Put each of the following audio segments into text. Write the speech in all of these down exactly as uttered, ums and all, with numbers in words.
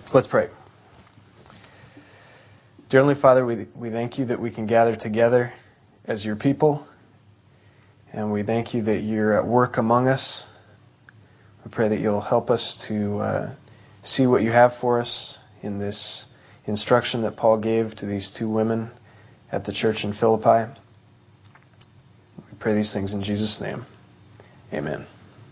Let's pray. Dear Heavenly Father, we, we thank you that we can gather together as your people, and we thank you that you're at work among us. We pray that you'll help us to uh, see what you have for us in this instruction that Paul gave to these two women at the church in Philippi. We pray these things in Jesus' name. Amen.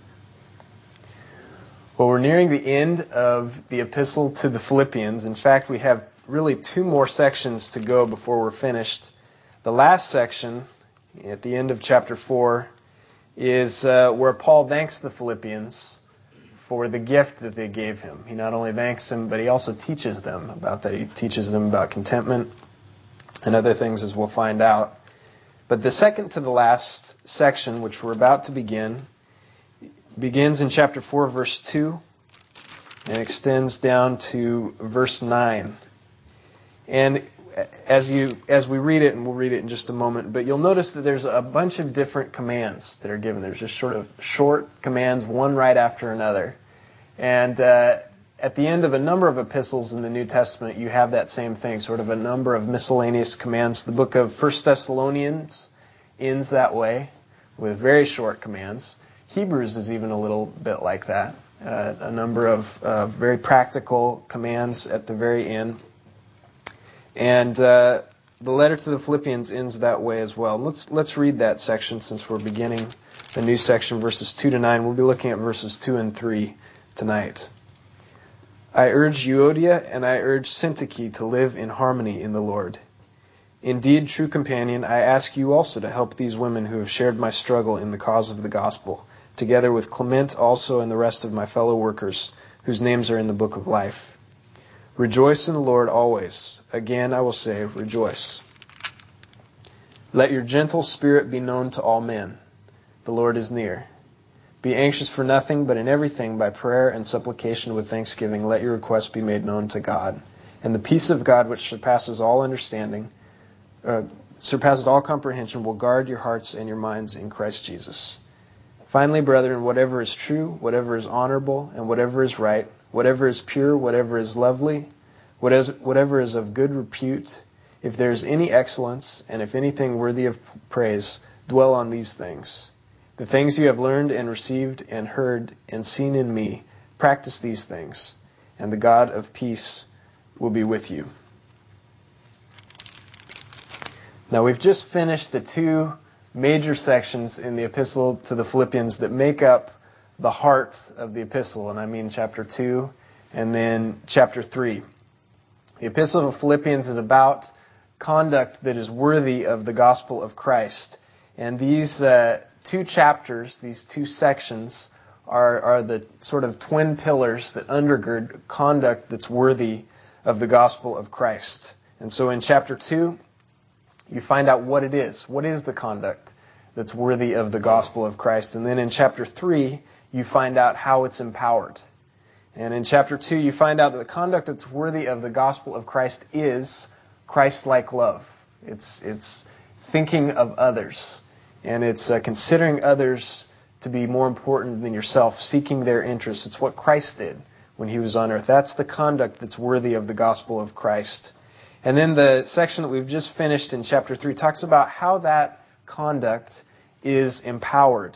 Well, we're nearing the end of the epistle to the Philippians. In fact, we have really two more sections to go before we're finished. The last section, at the end of chapter four, is uh, where Paul thanks the Philippians for the gift that they gave him. He not only thanks them, but he also teaches them about that. He teaches them about contentment and other things, as we'll find out. But the second to the last section, which we're about to begin, begins in chapter four, verse two, and extends down to verse nine. And as you as we read it, and we'll read it in just a moment, but you'll notice that there's a bunch of different commands that are given. There's just sort of short commands, one right after another. And uh, at the end of a number of epistles in the New Testament, you have that same thing, sort of a number of miscellaneous commands. The book of First Thessalonians ends that way, with very short commands. Hebrews is even a little bit like that. Uh, a number of uh, very practical commands at the very end. And uh, the letter to the Philippians ends that way as well. Let's let's read that section since we're beginning the new section, verses two to nine. We'll be looking at verses two and three tonight. I urge Euodia and I urge Syntyche to live in harmony in the Lord. Indeed, true companion, I ask you also to help these women who have shared my struggle in the cause of the gospel, together with Clement also and the rest of my fellow workers, whose names are in the book of life. Rejoice in the Lord always. Again, I will say, rejoice. Let your gentle spirit be known to all men. The Lord is near. Be anxious for nothing, but in everything, by prayer and supplication with thanksgiving, let your requests be made known to God. And the peace of God, which surpasses all understanding, uh, surpasses all comprehension, will guard your hearts and your minds in Christ Jesus. Finally, brethren, whatever is true, whatever is honorable, and whatever is right, whatever is pure, whatever is lovely, whatever is of good repute, if there is any excellence, and if anything worthy of praise, dwell on these things. The things you have learned and received and heard and seen in me, practice these things, and the God of peace will be with you. Now, we've just finished the two major sections in the epistle to the Philippians that make up the heart of the epistle, and I mean chapter two and then chapter three. The epistle of Philippians is about conduct that is worthy of the gospel of Christ. And these uh, two chapters, these two sections, are, are the sort of twin pillars that undergird conduct that's worthy of the gospel of Christ. And so in chapter two, you find out what it is. What is the conduct that's worthy of the gospel of Christ? And then in chapter three, you find out how it's empowered. And in chapter two, you find out that the conduct that's worthy of the gospel of Christ is Christ-like love. It's it's thinking of others, and it's uh, considering others to be more important than yourself, seeking their interests. It's what Christ did when he was on earth. That's the conduct that's worthy of the gospel of Christ. And then the section that we've just finished in chapter three talks about how that conduct is empowered.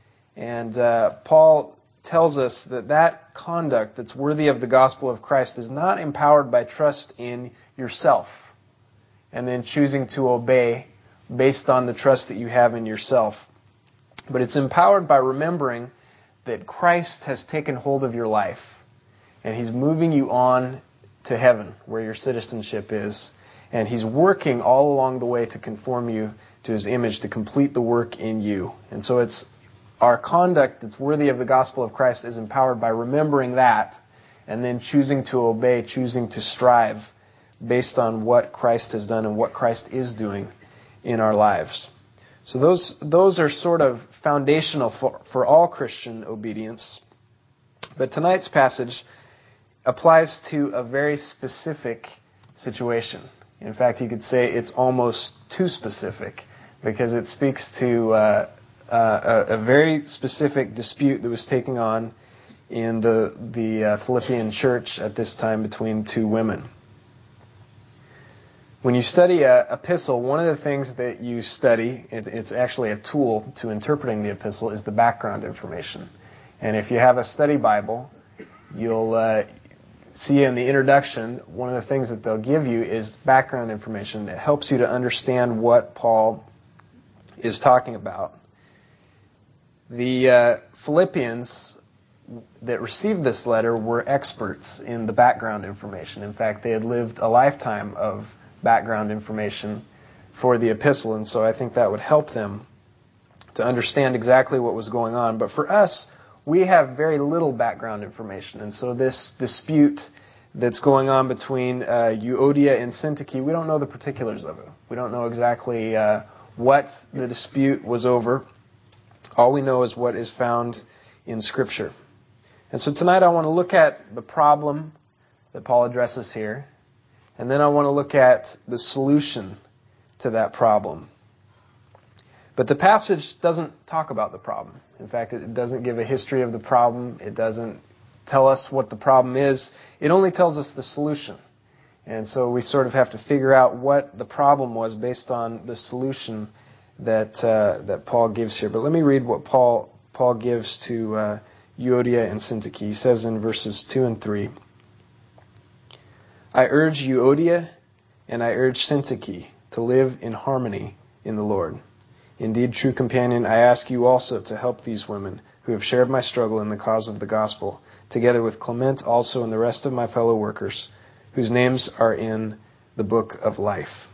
And uh, Paul tells us that that conduct that's worthy of the gospel of Christ is not empowered by trust in yourself and then choosing to obey based on the trust that you have in yourself. But it's empowered by remembering that Christ has taken hold of your life and he's moving you on to heaven, where your citizenship is. And he's working all along the way to conform you to his image, to complete the work in you. And so it's our conduct that's worthy of the gospel of Christ is empowered by remembering that and then choosing to obey, choosing to strive based on what Christ has done and what Christ is doing in our lives. So those those are sort of foundational for, for all Christian obedience. But tonight's passage applies to a very specific situation. In fact, you could say it's almost too specific because it speaks to uh, uh, a, a very specific dispute that was taking on in the, the uh, Philippian church at this time between two women. When you study an epistle, one of the things that you study, it, it's actually a tool to interpreting the epistle, is the background information. And if you have a study Bible, you'll uh, see in the introduction, one of the things that they'll give you is background information that helps you to understand what Paul is talking about. The uh, Philippians that received this letter were experts in the background information. In fact, they had lived a lifetime of background information for the epistle, and so I think that would help them to understand exactly what was going on. But for us, we have very little background information, and so this dispute that's going on between uh, Euodia and Syntyche, we don't know the particulars of it. We don't know exactly uh, what the dispute was over. All we know is what is found in Scripture. And so tonight I want to look at the problem that Paul addresses here, and then I want to look at the solution to that problem. But the passage doesn't talk about the problem. In fact, it doesn't give a history of the problem. It doesn't tell us what the problem is. It only tells us the solution. And so we sort of have to figure out what the problem was based on the solution that uh, that Paul gives here. But let me read what Paul Paul gives to uh, Euodia and Syntyche. He says in verses two and three, I urge Euodia and I urge Syntyche to live in harmony in the Lord. Indeed, true companion, I ask you also to help these women who have shared my struggle in the cause of the gospel, together with Clement also and the rest of my fellow workers, whose names are in the book of life.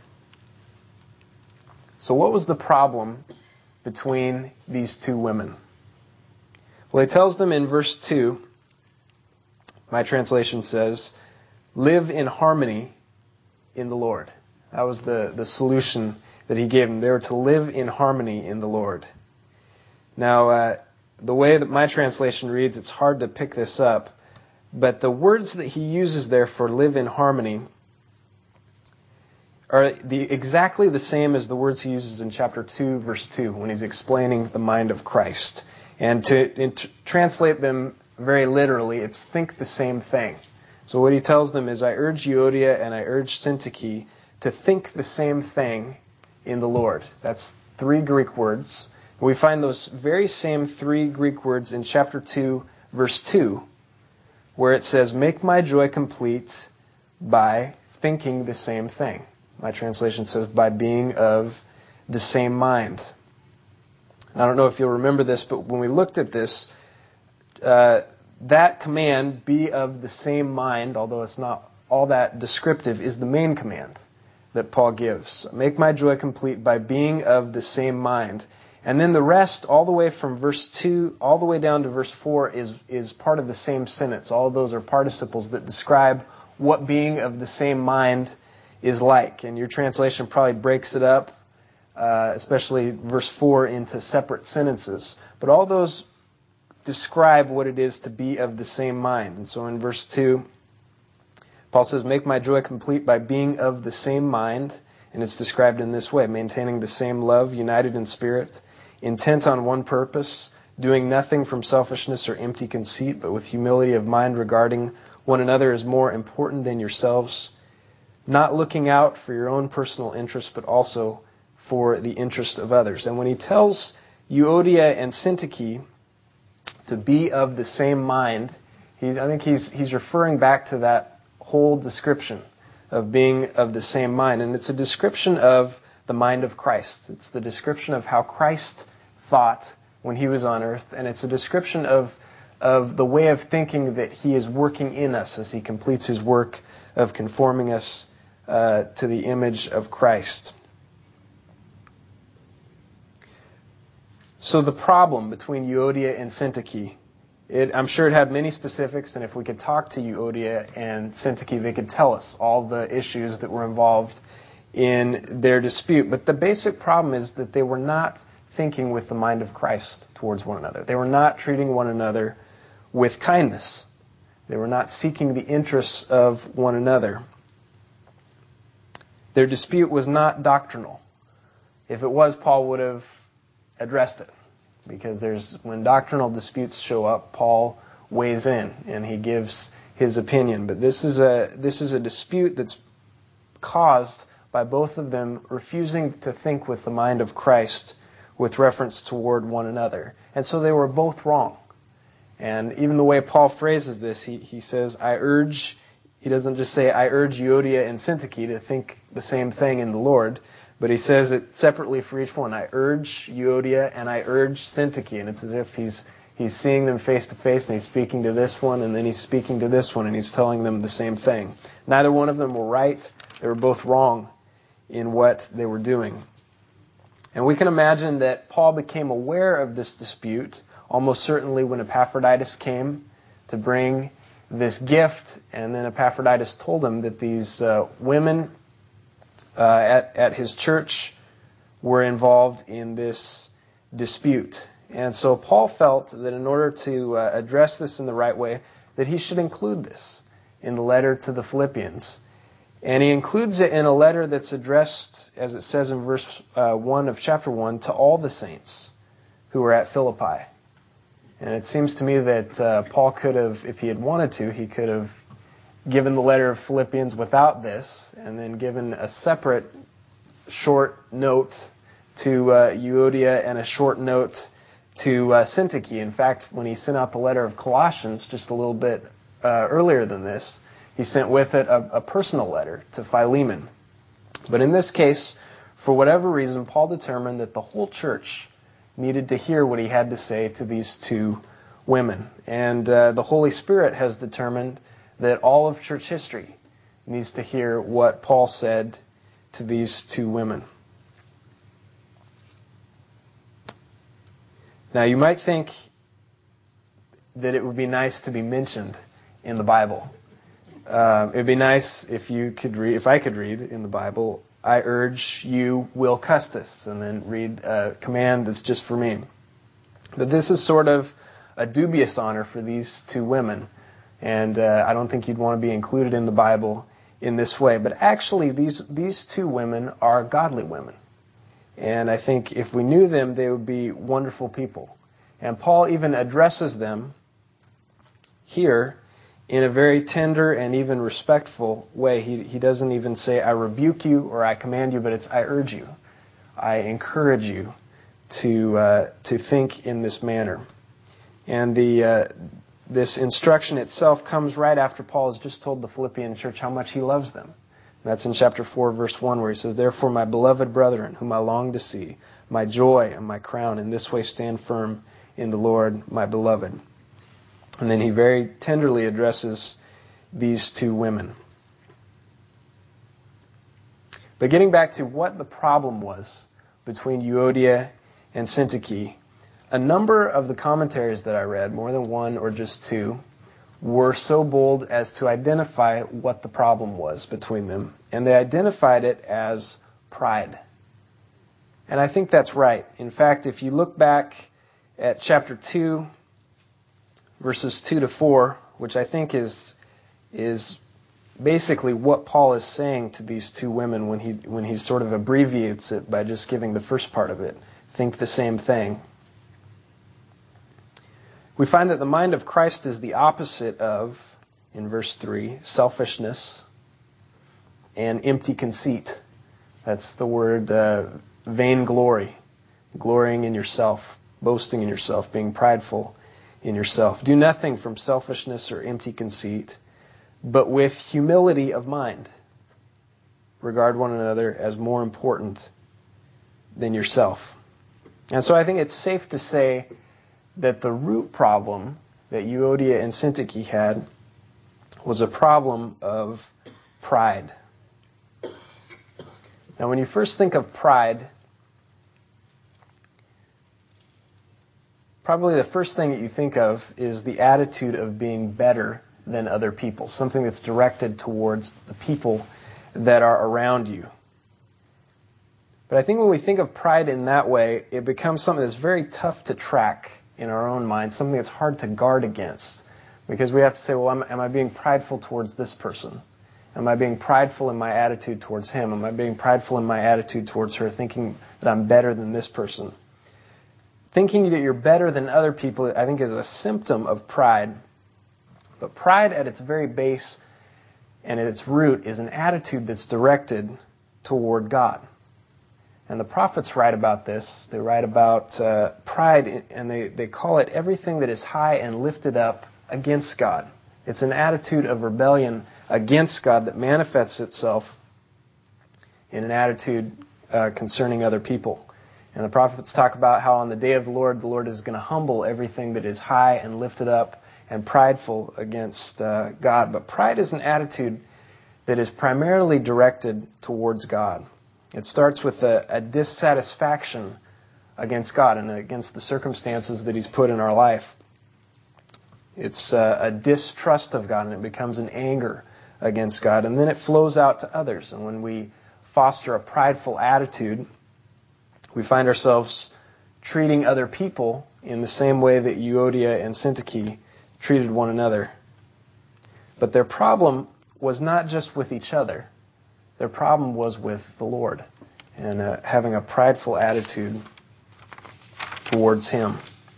So what was the problem between these two women? Well, he tells them in verse two, my translation says, live in harmony in the Lord. That was the, the solution that he gave them. They were to live in harmony in the Lord. Now, uh, the way that my translation reads, it's hard to pick this up, but the words that he uses there for live in harmony are the, exactly the same as the words he uses in chapter two, verse two, when he's explaining the mind of Christ. And to, and to translate them very literally, it's think the same thing. So what he tells them is, I urge Euodia and I urge Syntyche to think the same thing in the Lord. That's three Greek words. We find those very same three Greek words in chapter two, verse two, where it says, make my joy complete by thinking the same thing. My translation says, by being of the same mind. I don't know if you'll remember this, but when we looked at this, uh, that command, be of the same mind, although it's not all that descriptive, is the main command that Paul gives. Make my joy complete by being of the same mind. And then the rest, all the way from verse two, all the way down to verse four, is, is part of the same sentence. All of those are participles that describe what being of the same mind is like. And your translation probably breaks it up, uh, especially verse four, into separate sentences. But all those describe what it is to be of the same mind. And so in verse two, Paul says, make my joy complete by being of the same mind. And it's described in this way, maintaining the same love, united in spirit, intent on one purpose, doing nothing from selfishness or empty conceit, but with humility of mind regarding one another as more important than yourselves, not looking out for your own personal interests, but also for the interest of others. And when he tells Euodia and Syntyche to be of the same mind, he's, I think he's, he's referring back to that whole description of being of the same mind. And it's a description of the mind of Christ. It's the description of how Christ thought when he was on earth. And it's a description of, of the way of thinking that he is working in us as he completes his work of conforming us uh, to the image of Christ. So the problem between Euodia and Syntyche, it, I'm sure it had many specifics, and if we could talk to Euodia and Syntyche, they could tell us all the issues that were involved in their dispute. But the basic problem is that they were not thinking with the mind of Christ towards one another. They were not treating one another with kindness. They were not seeking the interests of one another. Their dispute was not doctrinal. If it was, Paul would have addressed it. Because there's when doctrinal disputes show up, Paul weighs in and he gives his opinion. But this is a this is a dispute that's caused by both of them refusing to think with the mind of Christ with reference toward one another. And so they were both wrong. And even the way Paul phrases this, he, he says, I urge, he doesn't just say, I urge Euodia and Syntyche to think the same thing in the Lord, but he says it separately for each one. I urge Euodia and I urge Syntyche. And it's as if he's he's seeing them face to face and he's speaking to this one and then he's speaking to this one and he's telling them the same thing. Neither one of them were right. They were both wrong in what they were doing. And we can imagine that Paul became aware of this dispute almost certainly when Epaphroditus came to bring this gift, and then Epaphroditus told him that these uh, women uh, at, at his church were involved in this dispute. And so Paul felt that in order to uh, address this in the right way, that he should include this in the letter to the Philippians. And he includes it in a letter that's addressed, as it says in verse uh, one of chapter one, to all the saints who were at Philippi. And it seems to me that uh, Paul could have, if he had wanted to, he could have given the letter of Philippians without this, and then given a separate short note to uh, Euodia and a short note to uh, Syntyche. In fact, when he sent out the letter of Colossians just a little bit uh, earlier than this, he sent with it a, a personal letter to Philemon. But in this case, for whatever reason, Paul determined that the whole church needed to hear what he had to say to these two women. And uh, the Holy Spirit has determined that all of church history needs to hear what Paul said to these two women. Now, you might think that it would be nice to be mentioned in the Bible. Uh, it would be nice if you could read, if I could read in the Bible, I urge you, Will Custis, and then read a command that's just for me. But this is sort of a dubious honor for these two women, and uh, I don't think you'd want to be included in the Bible in this way. But actually, these these two women are godly women, and I think if we knew them, they would be wonderful people. And Paul even addresses them here in a very tender and even respectful way. He he doesn't even say, I rebuke you or I command you, but it's, I urge you. I encourage you to uh, to think in this manner. And the uh, this instruction itself comes right after Paul has just told the Philippian church how much he loves them. And that's in chapter four, verse one, where he says, Therefore, my beloved brethren, whom I long to see, my joy and my crown, in this way stand firm in the Lord, my beloved. And then he very tenderly addresses these two women. But getting back to what the problem was between Euodia and Syntyche, a number of the commentaries that I read, more than one or just two, were so bold as to identify what the problem was between them. And they identified it as pride. And I think that's right. In fact, if you look back at chapter two, verses two to four, which I think is is basically what Paul is saying to these two women when he when he sort of abbreviates it by just giving the first part of it. Think the same thing. We find that the mind of Christ is the opposite of, in verse three, selfishness and empty conceit. That's the word uh, vainglory, glorying in yourself, boasting in yourself, being prideful in yourself. Do nothing from selfishness or empty conceit, but with humility of mind. Regard one another as more important than yourself. And so I think it's safe to say that the root problem that Euodia and Syntyche had was a problem of pride. Now, when you first think of pride, probably the first thing that you think of is the attitude of being better than other people, something that's directed towards the people that are around you. But I think when we think of pride in that way, it becomes something that's very tough to track in our own minds, something that's hard to guard against. Because we have to say, well, am, am I being prideful towards this person? Am I being prideful in my attitude towards him? Am I being prideful in my attitude towards her, thinking that I'm better than this person? Thinking that you're better than other people, I think, is a symptom of pride. But pride at its very base and at its root is an attitude that's directed toward God. And the prophets write about this. They write about uh, pride, and they, they call it everything that is high and lifted up against God. It's an attitude of rebellion against God that manifests itself in an attitude uh, concerning other people. And the prophets talk about how on the day of the Lord, the Lord is going to humble everything that is high and lifted up and prideful against uh, God. But pride is an attitude that is primarily directed towards God. It starts with a, a dissatisfaction against God and against the circumstances that He's put in our life. It's a, a distrust of God, and it becomes an anger against God. And then it flows out to others. And when we foster a prideful attitude, we find ourselves treating other people in the same way that Euodia and Syntyche treated one another. But their problem was not just with each other. Their problem was with the Lord and uh, having a prideful attitude towards Him.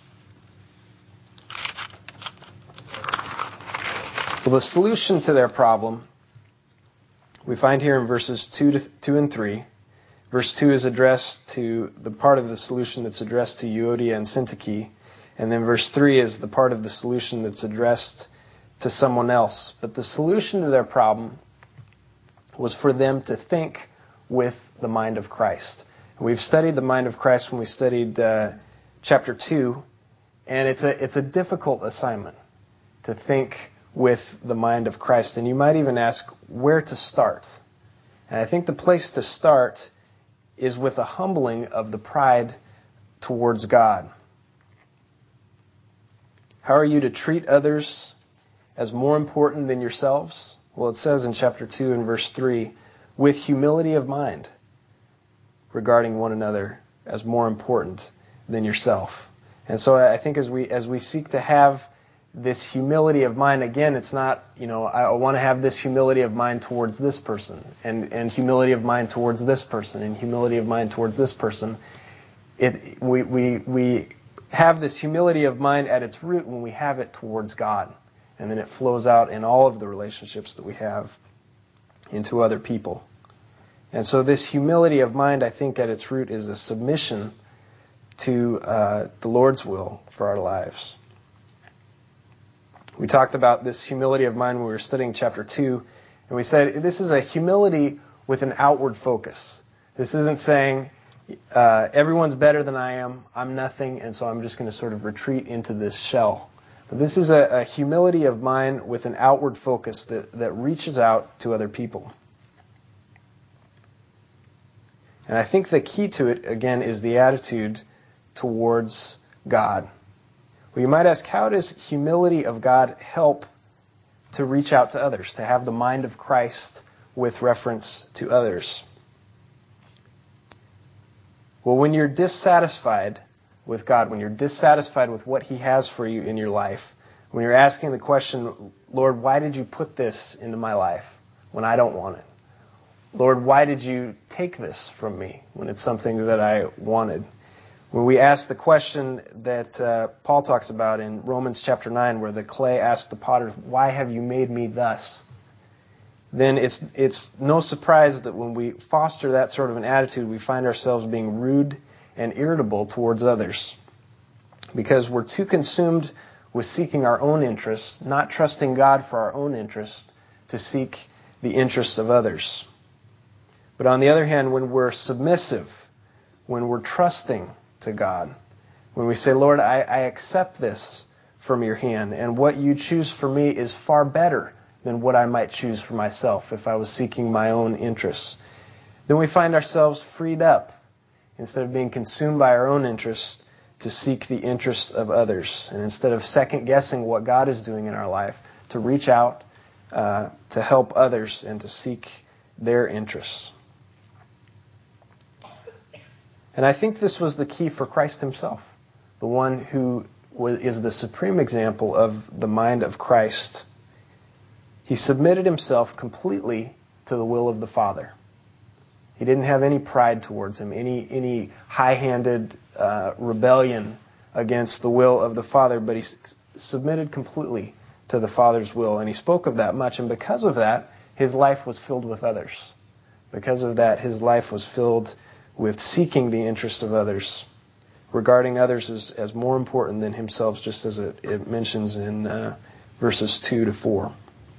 Well, the solution to their problem we find here in verses two to two and three. Verse two is addressed to the part of the solution that's addressed to Euodia and Syntyche, and then verse three is the part of the solution that's addressed to someone else. But the solution to their problem was for them to think with the mind of Christ. We've studied the mind of Christ when we studied uh, chapter two, and it's a it's a difficult assignment to think with the mind of Christ. And you might even ask where to start. And I think the place to start is with a humbling of the pride towards God. How are you to treat others as more important than yourselves? Well, it says in chapter two and verse three, with humility of mind, regarding one another as more important than yourself. And so I think as we as we seek to have this humility of mind, again, it's not, you know, I want to have this humility of mind towards this person, and, and humility of mind towards this person, and humility of mind towards this person. It we we we have this humility of mind at its root when we have it towards God. And then it flows out in all of the relationships that we have into other people. And so this humility of mind, I think, at its root is a submission to uh, the Lord's will for our lives. We talked about this humility of mind when we were studying chapter two, and we said this is a humility with an outward focus. This isn't saying, uh, everyone's better than I am, I'm nothing, and so I'm just going to sort of retreat into this shell. This is a, a humility of mind with an outward focus that, that reaches out to other people. And I think the key to it, again, is the attitude towards God. Well, you might ask, how does humility of God help to reach out to others, to have the mind of Christ with reference to others? Well, when you're dissatisfied with God, when you're dissatisfied with what He has for you in your life, when you're asking the question, Lord, why did you put this into my life when I don't want it? Lord, why did you take this from me when it's something that I wanted? When we ask the question that uh, Paul talks about in Romans chapter nine, where the clay asked the potter, why have you made me thus? Then it's it's no surprise that when we foster that sort of an attitude, we find ourselves being rude and irritable towards others, because we're too consumed with seeking our own interests, not trusting God for our own interests, to seek the interests of others. But on the other hand, when we're submissive, when we're trusting to God, when we say, Lord, I, I accept this from your hand, and what you choose for me is far better than what I might choose for myself if I was seeking my own interests, then we find ourselves freed up, instead of being consumed by our own interests, to seek the interests of others. And instead of second-guessing what God is doing in our life, to reach out uh, to help others and to seek their interests. And I think this was the key for Christ Himself, the one who is the supreme example of the mind of Christ. He submitted Himself completely to the will of the Father. He didn't have any pride towards Him, any any high-handed uh, rebellion against the will of the Father, but He s- submitted completely to the Father's will. And he spoke of that much. And because of that, his life was filled with others. Because of that, his life was filled with seeking the interests of others, regarding others as, as more important than himself, just as it, it mentions in uh, verses two to four.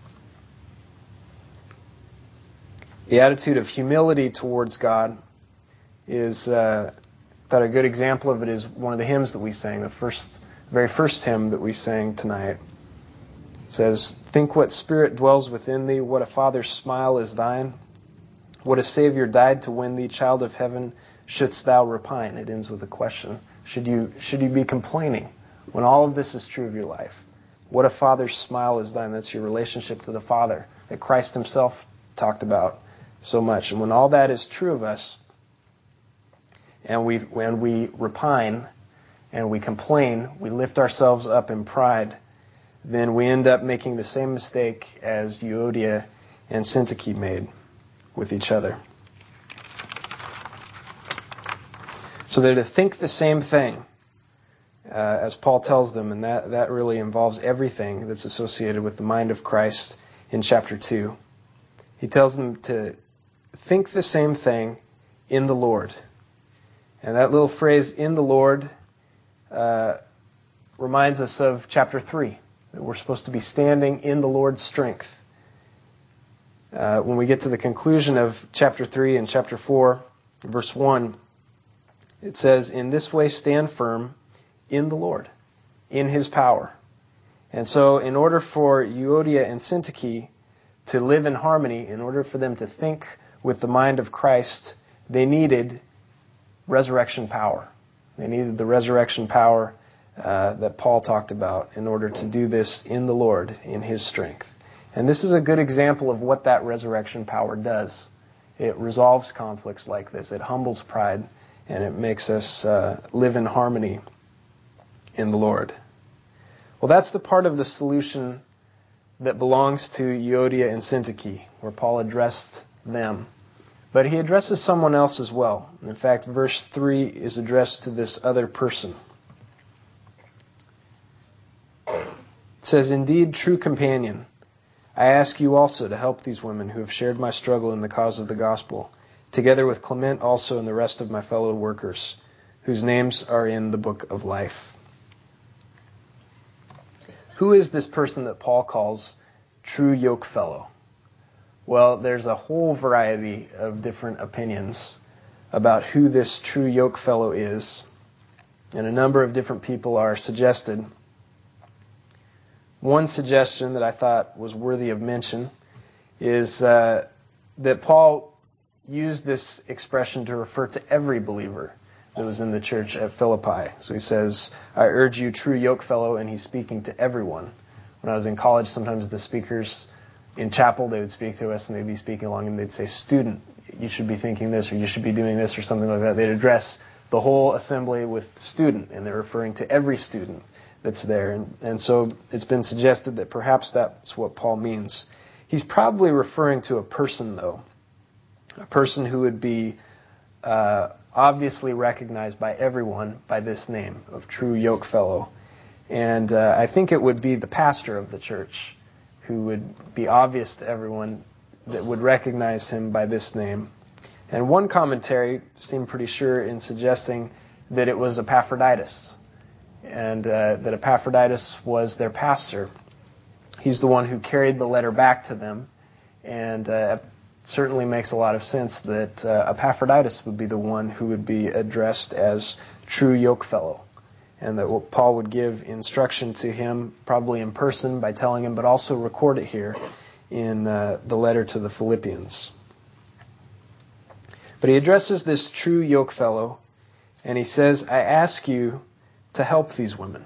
The attitude of humility towards God is, uh, that a good example of it is one of the hymns that we sang, the first, very first hymn that we sang tonight. It says, "Think what spirit dwells within thee, what a Father's smile is thine, what a Savior died to win thee, child of heaven, shouldst thou repine?" It ends with a question. Should you, should you be complaining when all of this is true of your life? What a Father's smile is thine. That's your relationship to the Father that Christ himself talked about so much. And when all that is true of us, and we when we repine and we complain, we lift ourselves up in pride, then we end up making the same mistake as Euodia and Syntyche made with each other. So they're to think the same thing, uh, as Paul tells them, and that, that really involves everything that's associated with the mind of Christ in chapter two. He tells them to think the same thing in the Lord. And that little phrase, "in the Lord," uh, reminds us of chapter three, that we're supposed to be standing in the Lord's strength. Uh, when we get to the conclusion of chapter three and chapter four, verse one, it says, "In this way stand firm in the Lord, in his power." And so in order for Euodia and Syntyche to live in harmony, in order for them to think with the mind of Christ, they needed resurrection power. They needed the resurrection power uh, that Paul talked about in order to do this in the Lord, in his strength. And this is a good example of what that resurrection power does. It resolves conflicts like this. It humbles pride, and it makes us uh, live in harmony in the Lord. Well, that's the part of the solution that belongs to Euodia and Syntyche, where Paul addressed them. But he addresses someone else as well. In fact, verse three is addressed to this other person. It says, "Indeed, true companion, I ask you also to help these women who have shared my struggle in the cause of the gospel, together with Clement also and the rest of my fellow workers, whose names are in the book of life." Who is this person that Paul calls true yoke fellow? Well, there's a whole variety of different opinions about who this true yoke fellow is, and a number of different people are suggested. One suggestion that I thought was worthy of mention is uh, that Paul used this expression to refer to every believer that was in the church at Philippi. So he says, "I urge you, true yoke fellow," and he's speaking to everyone. When I was in college, sometimes the speakers in chapel, they would speak to us and they'd be speaking along and they'd say, "Student, you should be thinking this, or you should be doing this," or something like that. They'd address the whole assembly with student, and they're referring to every student that's there. And, and so it's been suggested that perhaps that's what Paul means. He's probably referring to a person, though. A person who would be uh, obviously recognized by everyone by this name of true yoke fellow. And uh, I think it would be the pastor of the church who would be obvious to everyone that would recognize him by this name. And one commentary seemed pretty sure in suggesting that it was Epaphroditus, and uh, that Epaphroditus was their pastor. He's the one who carried the letter back to them, and uh, it certainly makes a lot of sense that uh, Epaphroditus would be the one who would be addressed as true yoke fellow, and that Paul would give instruction to him, probably in person by telling him, but also record it here in uh, the letter to the Philippians. But he addresses this true yoke fellow, and he says, "I ask you to help these women."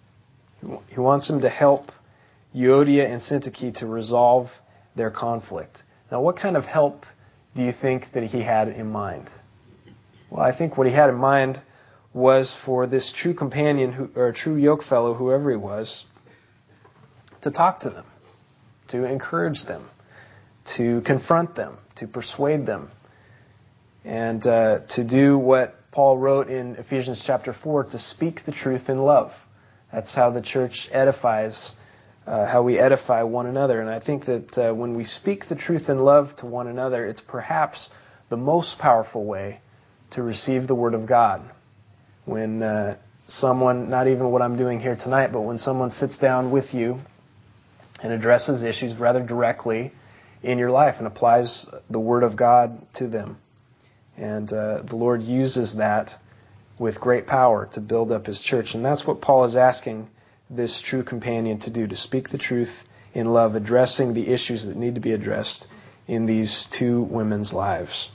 He wants him to help Euodia and Syntyche to resolve their conflict. Now, what kind of help do you think that he had in mind? Well, I think what he had in mind was for this true companion, who, or true yoke fellow, whoever he was, to talk to them, to encourage them, to confront them, to persuade them, and uh, to do what Paul wrote in Ephesians chapter four, to speak the truth in love. That's how the church edifies uh, how we edify one another. And I think that uh, when we speak the truth in love to one another, it's perhaps the most powerful way to receive the Word of God. When uh, someone, not even what I'm doing here tonight, but when someone sits down with you and addresses issues rather directly in your life and applies the Word of God to them. And uh, the Lord uses that with great power to build up His church. And that's what Paul is asking this true companion to do, to speak the truth in love, addressing the issues that need to be addressed in these two women's lives.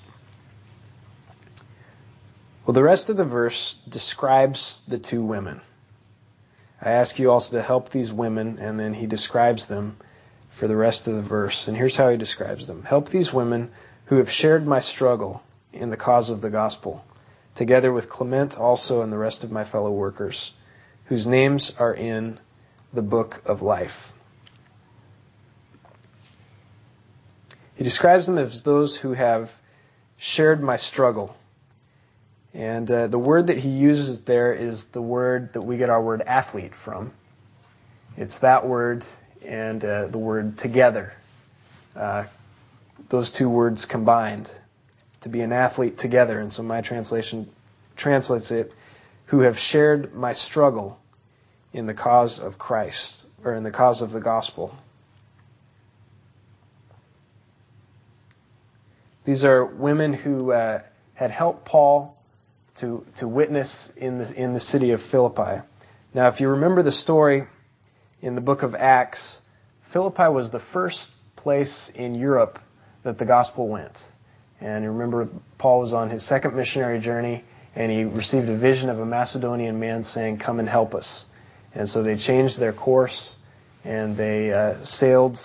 Well, the rest of the verse describes the two women. I ask you also to help these women, and then he describes them for the rest of the verse. And here's how he describes them. Help these women who have shared my struggle in the cause of the gospel, together with Clement also and the rest of my fellow workers, whose names are in the book of life. He describes them as those who have shared my struggle. And uh, the word that he uses there is the word that we get our word athlete from. It's that word and uh, the word together. Uh, those two words combined. To be an athlete together. And so my translation translates it, who have shared my struggle in the cause of Christ, or in the cause of the gospel. These are women who uh, had helped Paul to to witness in the in the city of Philippi. Now, if you remember the story in the book of Acts, Philippi was the first place in Europe that the gospel went. And you remember Paul was on his second missionary journey, and he received a vision of a Macedonian man saying, "Come and help us." And so they changed their course, and they uh, sailed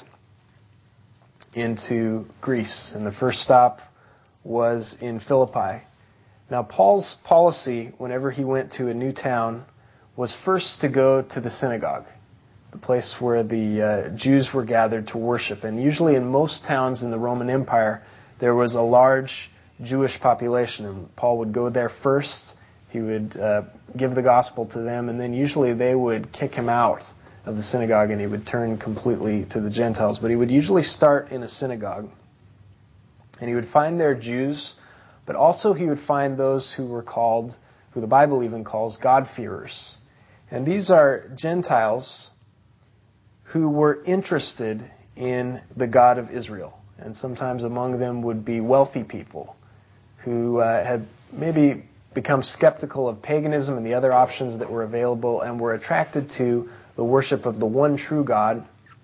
into Greece. And the first stop was in Philippi. Now, Paul's policy, whenever he went to a new town, was first to go to the synagogue, the place where the uh, Jews were gathered to worship. And usually in most towns in the Roman Empire, there was a large Jewish population, and Paul would go there first. He would uh, give the gospel to them, and then usually they would kick him out of the synagogue, and he would turn completely to the Gentiles. But he would usually start in a synagogue, and he would find there Jews, but also he would find those who were called, who the Bible even calls God-fearers. And these are Gentiles who were interested in the God of Israel. And sometimes among them would be wealthy people who uh, had maybe become skeptical of paganism and the other options that were available and were attracted to the worship of the one true God,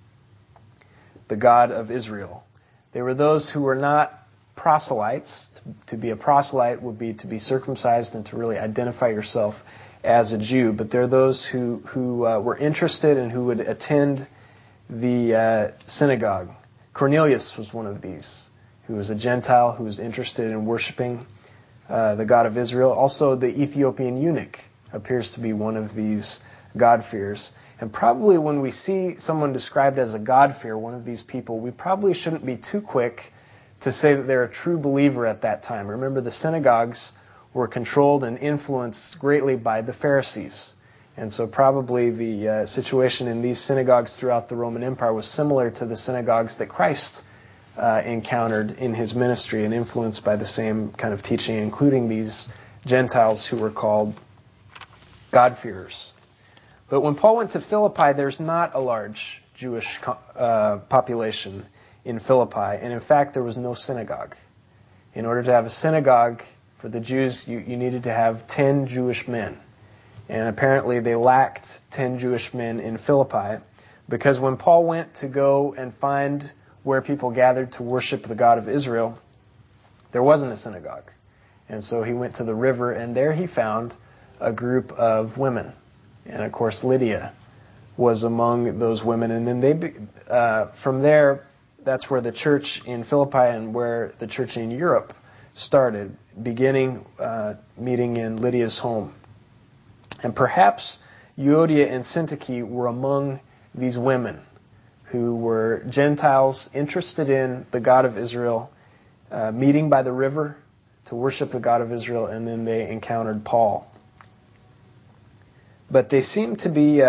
the God of Israel. They were those who were not proselytes. To, to be a proselyte would be to be circumcised and to really identify yourself as a Jew. But they're those who, who uh, were interested and who would attend the uh, synagogue. Cornelius was one of these, who was a Gentile who was interested in worshiping uh, the God of Israel. Also, the Ethiopian eunuch appears to be one of these God-fearers. And probably when we see someone described as a God-fearer, one of these people, we probably shouldn't be too quick to say that they're a true believer at that time. Remember, the synagogues were controlled and influenced greatly by the Pharisees. And so probably the uh, situation in these synagogues throughout the Roman Empire was similar to the synagogues that Christ uh, encountered in his ministry and influenced by the same kind of teaching, including these Gentiles who were called God-fearers. But when Paul went to Philippi, there's not a large Jewish uh, population in Philippi. And in fact, there was no synagogue. In order to have a synagogue for the Jews, you, you needed to have ten Jewish men. And apparently they lacked ten Jewish men in Philippi, because when Paul went to go and find where people gathered to worship the God of Israel, there wasn't a synagogue. And so he went to the river, and there he found a group of women. And of course, Lydia was among those women. And then they, uh, from there, that's where the church in Philippi and where the church in Europe started, beginning uh, meeting in Lydia's home. And perhaps Euodia and Syntyche were among these women who were Gentiles interested in the God of Israel, uh, meeting by the river to worship the God of Israel, and then they encountered Paul. But they seem to be uh,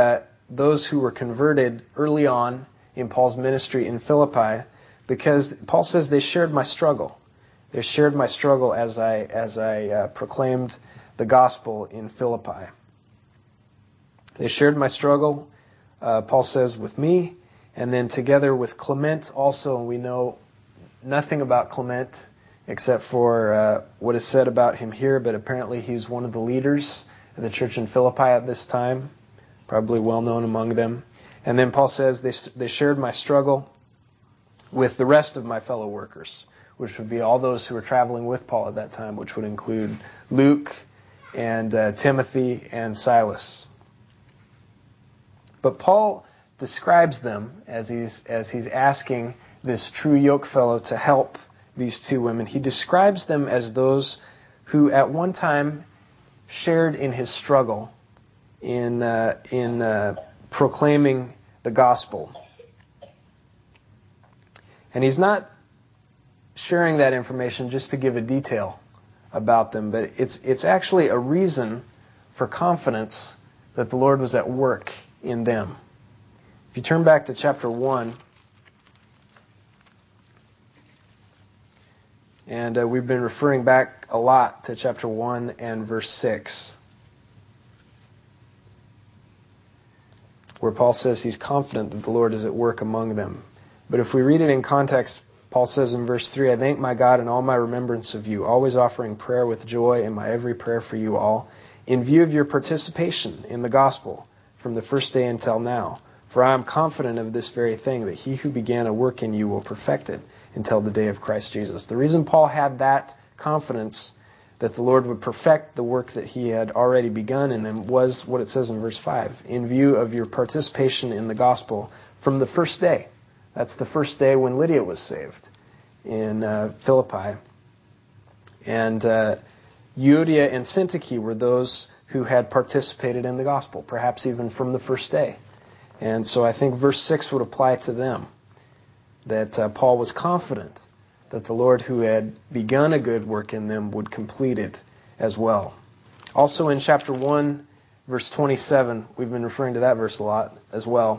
those who were converted early on in Paul's ministry in Philippi, because Paul says they shared my struggle. They shared my struggle as I as I uh, proclaimed the gospel in Philippi. They shared my struggle, uh, Paul says, with me, and then together with Clement also. And we know nothing about Clement except for uh, what is said about him here, but apparently he was one of the leaders of the church in Philippi at this time, probably well known among them. And then Paul says they they shared my struggle with the rest of my fellow workers, which would be all those who were traveling with Paul at that time, which would include Luke and uh, Timothy and Silas. But Paul describes them as he's as he's asking this true yoke fellow to help these two women. He describes them as those who at one time shared in his struggle in uh, in uh, proclaiming the gospel. And he's not sharing that information just to give a detail about them, but it's it's actually a reason for confidence that the Lord was at work in them. If you turn back to chapter one, and uh, we've been referring back a lot to chapter one and verse six, where Paul says he's confident that the Lord is at work among them. But if we read it in context, Paul says in verse three, I thank my God in all my remembrance of you, always offering prayer with joy in my every prayer for you all, in view of your participation in the gospel from the first day until now. For I am confident of this very thing, that he who began a work in you will perfect it until the day of Christ Jesus. The reason Paul had that confidence that the Lord would perfect the work that he had already begun in them was what it says in verse five, in view of your participation in the gospel from the first day. That's the first day when Lydia was saved in uh, Philippi. And uh, Euodia and Syntyche were those who had participated in the gospel, perhaps even from the first day. And so I think verse six would apply to them, that uh, Paul was confident that the Lord who had begun a good work in them would complete it as well. Also in chapter one, verse twenty-seven, we've been referring to that verse a lot as well.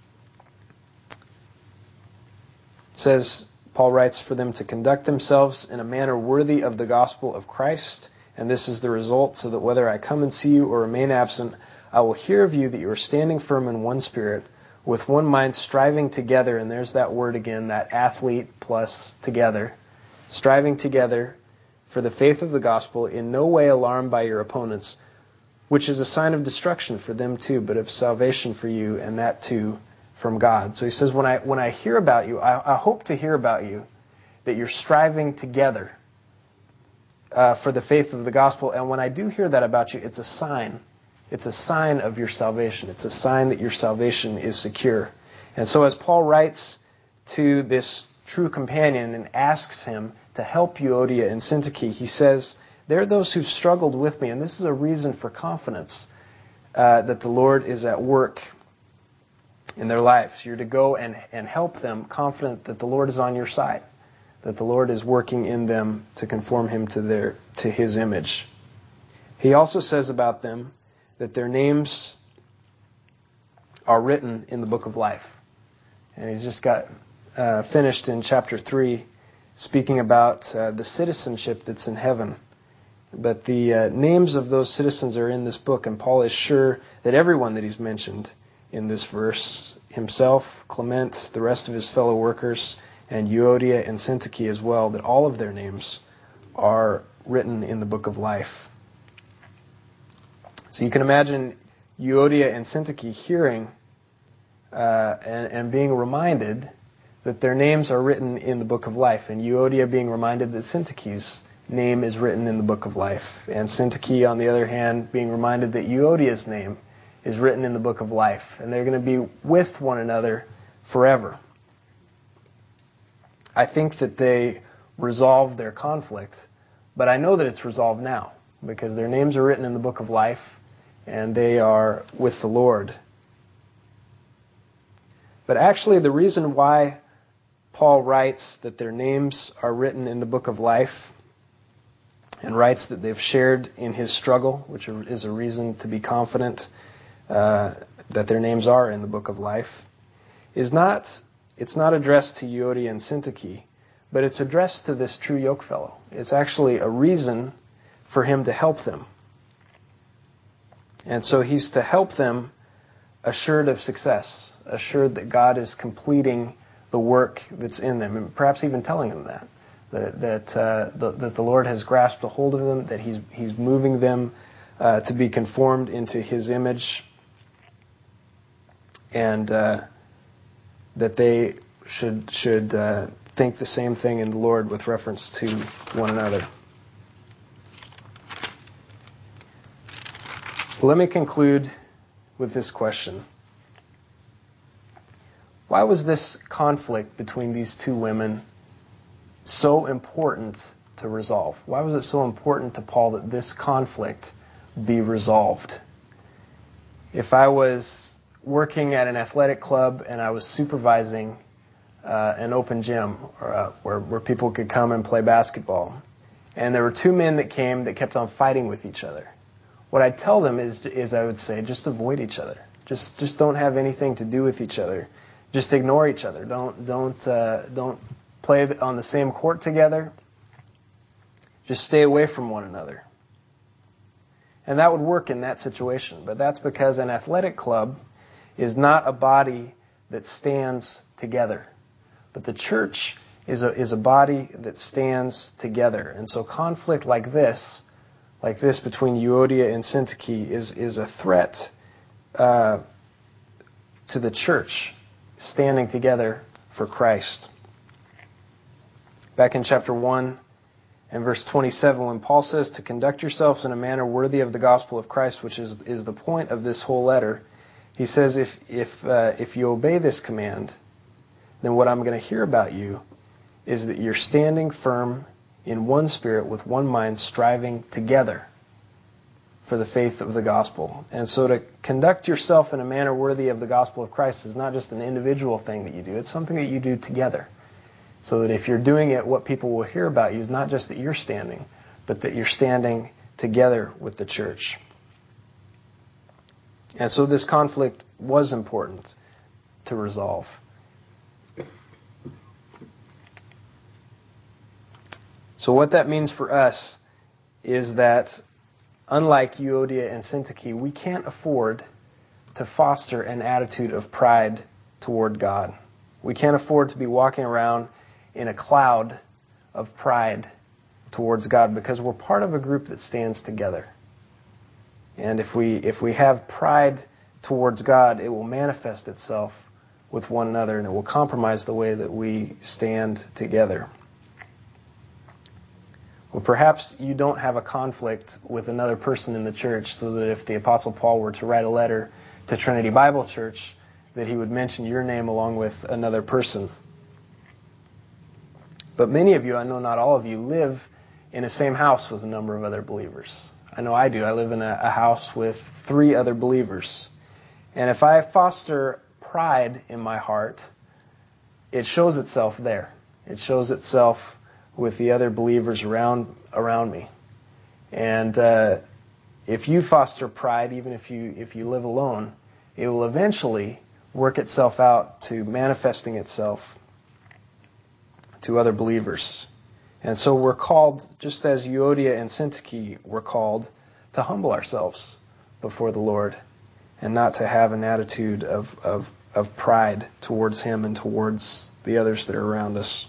It says, Paul writes, for them to conduct themselves in a manner worthy of the gospel of Christ, and this is the result, so that whether I come and see you or remain absent, I will hear of you that you are standing firm in one spirit, with one mind, striving together, and there's that word again, that athlete plus together, striving together for the faith of the gospel, in no way alarmed by your opponents, which is a sign of destruction for them too, but of salvation for you, and that too from God. So he says, when I when I hear about you, I, I hope to hear about you, that you're striving together uh, for the faith of the gospel. And when I do hear that about you, it's a sign. It's a sign of your salvation. It's a sign that your salvation is secure. And so as Paul writes to this true companion and asks him to help Euodia and Syntyche, he says, there are those who've struggled with me, and this is a reason for confidence uh, that the Lord is at work in their lives. You're to go and, and help them, confident that the Lord is on your side, that the Lord is working in them to conform him to their to his image. He also says about them that their names are written in the book of life. And he's just got uh, finished in chapter three speaking about uh, the citizenship that's in heaven. But the uh, names of those citizens are in this book, and Paul is sure that everyone that he's mentioned in this verse, himself, Clement, the rest of his fellow workers, and Euodia and Syntyche as well, that all of their names are written in the book of life. So you can imagine Euodia and Syntyche hearing uh, and, and being reminded that their names are written in the book of life, and Euodia being reminded that Syntyche's name is written in the book of life, and Syntyche, on the other hand, being reminded that Euodia's name is written in the book of life, and they're going to be with one another forever. I think that they resolved their conflict, but I know that it's resolved now, because their names are written in the book of life, and they are with the Lord. But actually, the reason why Paul writes that their names are written in the book of life, and writes that they've shared in his struggle, which is a reason to be confident, Uh, that their names are in the book of life, is not, it's not addressed to Euodia and Syntyche, but it's addressed to this true yoke fellow. It's actually a reason for him to help them. And so he's to help them assured of success, assured that God is completing the work that's in them, and perhaps even telling them that, that, that, uh, the, that the Lord has grasped a hold of them, that he's, he's moving them uh, to be conformed into his image, and uh, that they should should uh, think the same thing in the Lord with reference to one another. Let me conclude with this question. Why was this conflict between these two women so important to resolve? Why was it so important to Paul that this conflict be resolved? If I was working at an athletic club and I was supervising uh, an open gym or, uh, where, where people could come and play basketball, and there were two men that came that kept on fighting with each other, what I'd tell them is, is I would say, just avoid each other. Just, just don't have anything to do with each other. Just ignore each other. Don't, don't, uh, don't play on the same court together. Just stay away from one another. And that would work in that situation. But that's because an athletic club is not a body that stands together. But the church is a, is a body that stands together. And so conflict like this, like this between Euodia and Syntyche, is, is a threat uh, to the church standing together for Christ. Back in chapter one and verse twenty-seven, when Paul says to conduct yourselves in a manner worthy of the gospel of Christ, which is, is the point of this whole letter, he says, if if uh, if you obey this command, then what I'm going to hear about you is that you're standing firm in one spirit with one mind, striving together for the faith of the gospel. And so to conduct yourself in a manner worthy of the gospel of Christ is not just an individual thing that you do. It's something that you do together. So that if you're doing it, what people will hear about you is not just that you're standing, but that you're standing together with the church. And so this conflict was important to resolve. So what that means for us is that unlike Euodia and Syntyche, we can't afford to foster an attitude of pride toward God. We can't afford to be walking around in a cloud of pride towards God, because we're part of a group that stands together. And if we if we have pride towards God, it will manifest itself with one another, and it will compromise the way that we stand together. Well, perhaps you don't have a conflict with another person in the church, so that if the Apostle Paul were to write a letter to Trinity Bible Church, that he would mention your name along with another person. But many of you, I know not all of you, live in the same house with a number of other believers. I know I do. I live in a, a house with three other believers. And if I foster pride in my heart, it shows itself there. It shows itself with the other believers around around me. And uh, if you foster pride, even if you if you live alone, it will eventually work itself out to manifesting itself to other believers. And so we're called, just as Euodia and Syntyche were called, to humble ourselves before the Lord and not to have an attitude of, of, of pride towards Him and towards the others that are around us.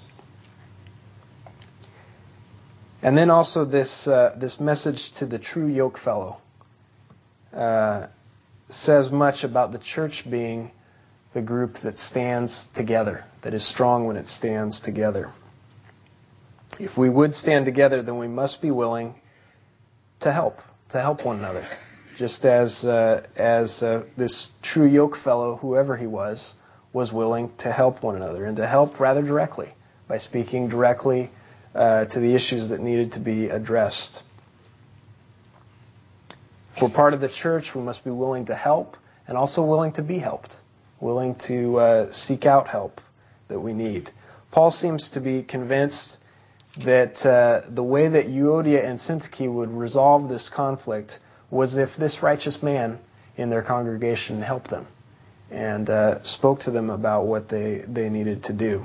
And then also this uh, this message to the true yoke fellow uh, says much about the church being the group that stands together, that is strong when it stands together. If we would stand together, then we must be willing to help, to help one another. Just as uh, as uh, this true yoke fellow, whoever he was, was willing to help one another, and to help rather directly, by speaking directly uh, to the issues that needed to be addressed. If we're part of the church, we must be willing to help, and also willing to be helped. Willing to uh, seek out help that we need. Paul seems to be convinced that uh, the way that Euodia and Syntyche would resolve this conflict was if this righteous man in their congregation and helped them and uh, spoke to them about what they, they needed to do.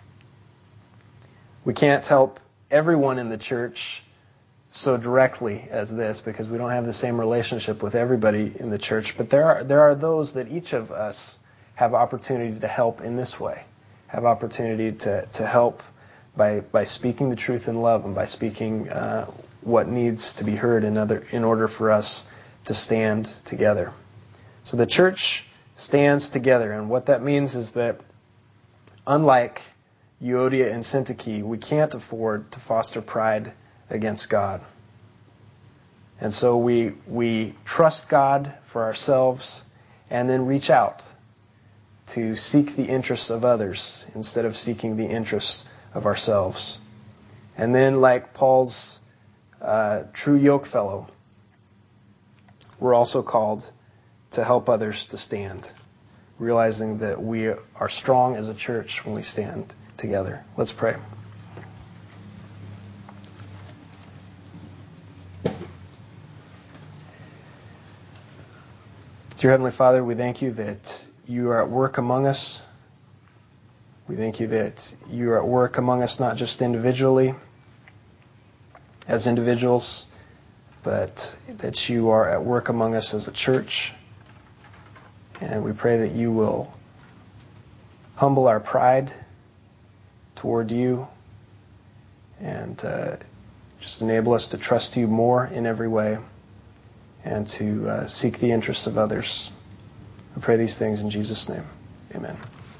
We can't help everyone in the church so directly as this because we don't have the same relationship with everybody in the church, but there are there are those that each of us have opportunity to help in this way, have opportunity to, to help by by speaking the truth in love and by speaking uh, what needs to be heard in other in order for us to stand together. So the church stands together, and what that means is that unlike Euodia and Syntyche, we can't afford to foster pride against God. And so we we trust God for ourselves and then reach out to seek the interests of others instead of seeking the interests of ourselves. And then, like Paul's uh, true yoke fellow, we're also called to help others to stand, realizing that we are strong as a church when we stand together. Let's pray. Dear Heavenly Father, we thank you that you are at work among us. We thank you that you are at work among us not just individually, as individuals, but that you are at work among us as a church. And we pray that you will humble our pride toward you and uh, just enable us to trust you more in every way and to uh, seek the interests of others. I pray these things in Jesus' name. Amen.